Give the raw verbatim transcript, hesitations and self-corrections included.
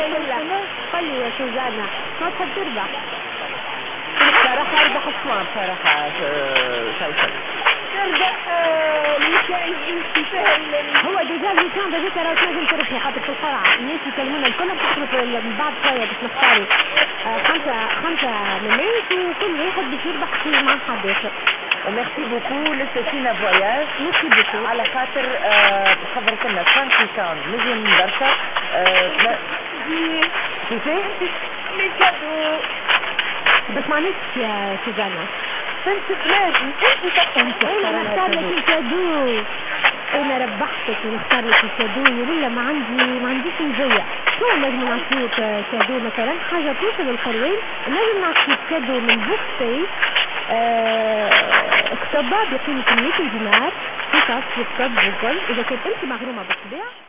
قل لي يا سوزانا ما تحب تربح؟ بصراحة اربح اسوان بصراحة فيصل تربح المكان انت فاهم. هو ديجا المكان ده ذكر لازم تربحي خاطر في القرعة الناس يكلمونا الكل بتصرف من بعد شوية باش نختاروا خمسة خمسة ملايين وكل واحد باش يربح في مع حد آخر. وميرسي بوكو لسه فينا فواياج ميرسي بوكو على خاطر خبرت لنا خمسين باوند مليون برشا. كيفاش؟ لي كادو بس ما نسيت يا سوزانا انت لازم انت انا نختار لك الكادو. انا ربحتك ونختار لك الكادو ولا ما عندي ما عنديش نزيع. شو لازم نعطيك كادو مثلا حاجه توصل للقروين لازم نعطيك كادو من بوكسي اكتبها بقيمه مئة دينار في كاس في كتاب جوجل اذا كنت انت مغرومه بالطبيعه.